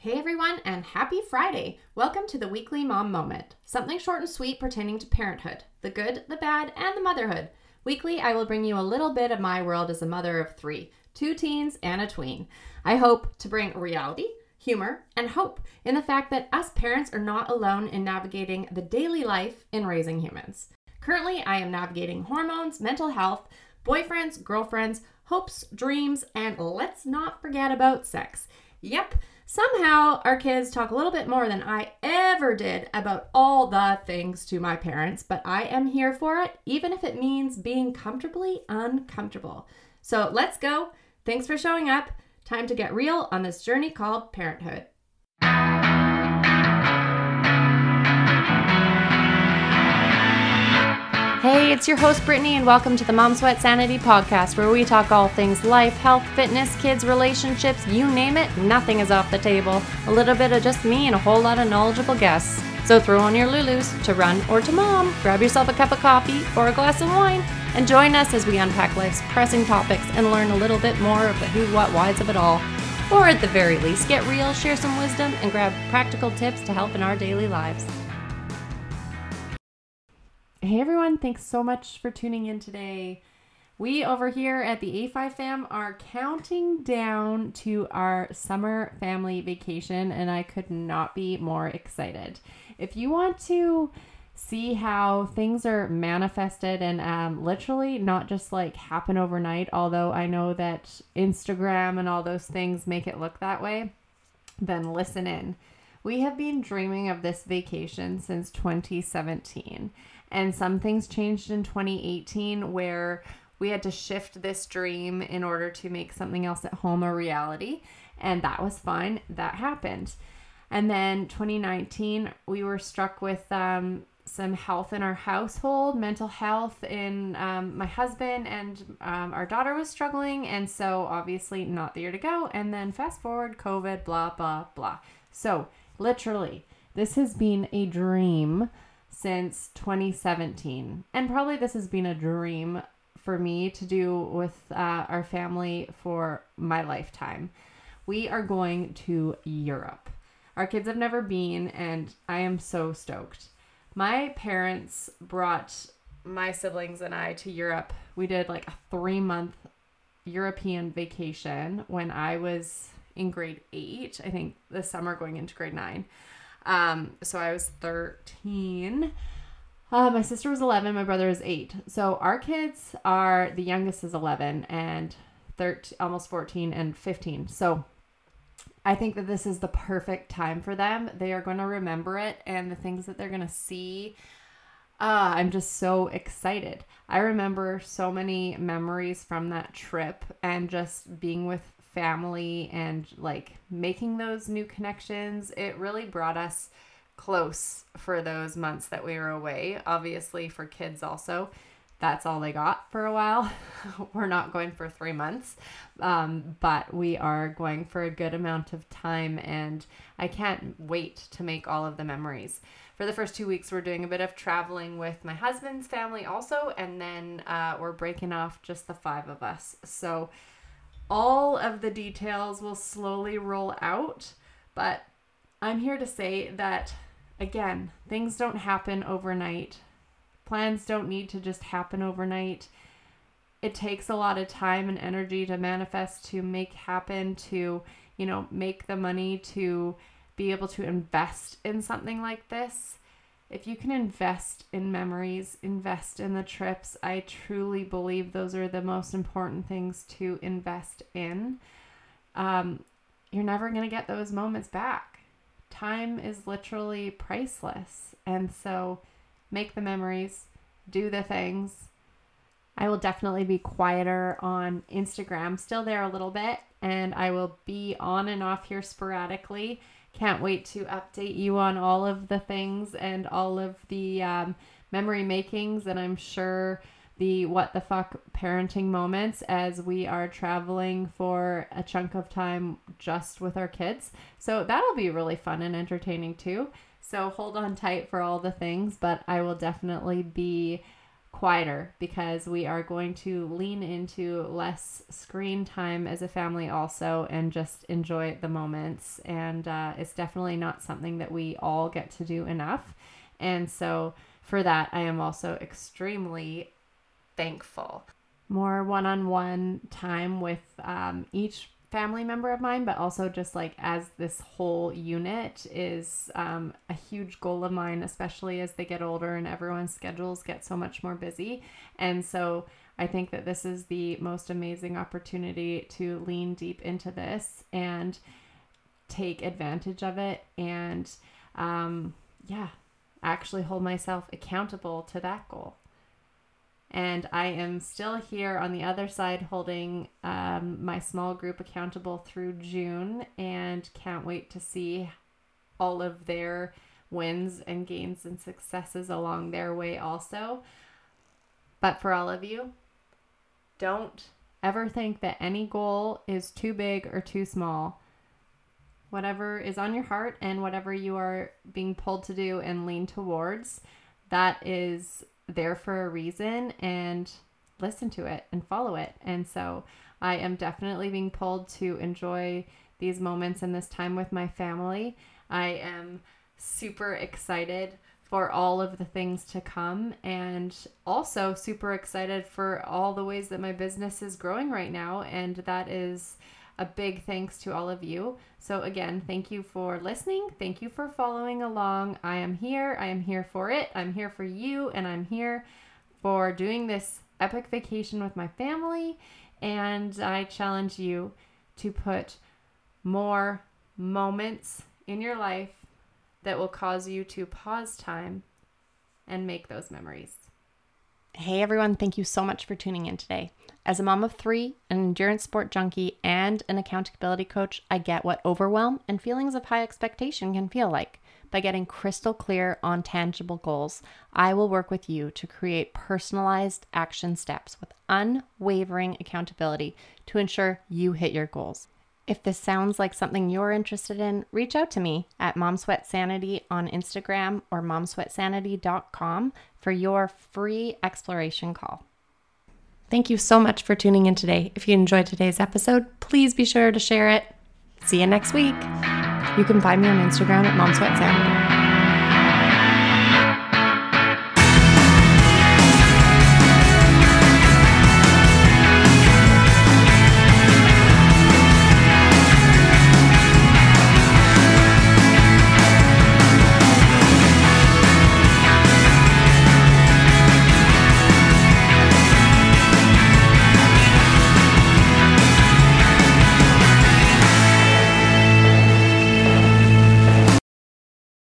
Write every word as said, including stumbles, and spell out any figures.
Hey everyone, and happy Friday! Welcome to the Weekly Mom Moment, something short and sweet pertaining to parenthood, the good, the bad, and the motherhood. Weekly, I will bring you a little bit of my world as a mother of three, two teens and a tween. I hope to bring reality, humor, and hope in the fact that us parents are not alone in navigating the daily life in raising humans. Currently, I am navigating hormones, mental health, boyfriends, girlfriends, hopes, dreams, and let's not forget about sex. Yep. Somehow, our kids talk a little bit more than I ever did about all the things to my parents, but I am here for it, even if it means being comfortably uncomfortable. So let's go. Thanks for showing up. Time to get real on this journey called parenthood. Hey, it's your host Brittany, and welcome to the Mom Sweat Sanity podcast, where we talk all things life, health, fitness, kids, relationships, you name it, nothing is off the table. A little bit of just me and a whole lot of knowledgeable guests. So throw on your Lulus to run or to mom, grab yourself a cup of coffee or a glass of wine, and join us as we unpack life's pressing topics and learn a little bit more of the who, what, whys of it all. Or at the very least, get real, share some wisdom, and grab practical tips to help in our daily lives. Hey everyone, thanks so much for tuning in today. We over here at the A five fam are counting down to our summer family vacation, and I could not be more excited. If you want to see how things are manifested and um, literally not just like happen overnight, although I know that Instagram and all those things make it look that way, then listen in. We have been dreaming of this vacation since twenty seventeen. And some things changed in twenty eighteen where we had to shift this dream in order to make something else at home a reality. And that was fine. That happened. And then twenty nineteen, we were struck with um, some health in our household, mental health in um, my husband, and um, our daughter was struggling. And so obviously not the year to go. And then fast forward, COVID, blah, blah, blah. So literally, this has been a dream since twenty seventeen. And probably this has been a dream for me to do with uh, our family for my lifetime. We are going to Europe. Our kids have never been, and I am so stoked. My parents brought my siblings and I to Europe. We did like a three-month European vacation when I was in grade eight, I think this summer going into grade nine. Um, so I was thirteen. Uh, my sister was eleven. My brother was eight. So our kids are, the youngest is eleven and thirteen, almost fourteen and fifteen. So I think that this is the perfect time for them. They are going to remember it, and the things that they're going to see. Uh, I'm just so excited. I remember so many memories from that trip and just being with family and like making those new connections. It really brought us close for those months that we were away. Obviously for kids also, that's all they got for a while. We're not going for three months, um, but we are going for a good amount of time, and I can't wait to make all of the memories. For the first two weeks, we're doing a bit of traveling with my husband's family also, and then uh, we're breaking off just the five of us. So all of the details will slowly roll out, but I'm here to say that, again, things don't happen overnight. Plans don't need to just happen overnight. It takes a lot of time and energy to manifest, to make happen, to, you know, make the money to be able to invest in something like this. If you can invest in memories, invest in the trips, I truly believe those are the most important things to invest in. Um, you're never going to get those moments back. Time is literally priceless. And so make the memories, do the things. I will definitely be quieter on Instagram, still there a little bit, and I will be on and off here sporadically. Can't wait to update you on all of the things and all of the um, memory makings, and I'm sure the what the fuck parenting moments as we are traveling for a chunk of time just with our kids. So that'll be really fun and entertaining too. So hold on tight for all the things, but I will definitely be quieter because we are going to lean into less screen time as a family also and just enjoy the moments. And uh, it's definitely not something that we all get to do enough. And so for that, I am also extremely thankful. More one-on-one time with um, each family member of mine, but also just like as this whole unit is um, a huge goal of mine, especially as they get older and everyone's schedules get so much more busy. And so I think that this is the most amazing opportunity to lean deep into this and take advantage of it and um, yeah, actually hold myself accountable to that goal. And I am still here on the other side holding um, my small group accountable through June and can't wait to see all of their wins and gains and successes along their way also. But for all of you, don't ever think that any goal is too big or too small. Whatever is on your heart and whatever you are being pulled to do and lean towards, that is there for a reason, and listen to it and follow it. And so I am definitely being pulled to enjoy these moments and this time with my family. I am super excited for all of the things to come and also super excited for all the ways that my business is growing right now. And that is a big thanks to all of you. So again, thank you for listening. Thank you for following along. I am here. I am here for it. I'm here for you. And I'm here for doing this epic vacation with my family. And I challenge you to put more moments in your life that will cause you to pause time and make those memories. Hey everyone, thank you so much for tuning in today. As a mom of three, an endurance sport junkie, and an accountability coach, I get what overwhelm and feelings of high expectation can feel like. By getting crystal clear on tangible goals, I will work with you to create personalized action steps with unwavering accountability to ensure you hit your goals. If this sounds like something you're interested in, reach out to me at Mom Sweat Sanity on Instagram or mom sweat sanity dot com for your free exploration call. Thank you so much for tuning in today. If you enjoyed today's episode, please be sure to share it. See you next week. You can find me on Instagram at Mom Sweat Sanity.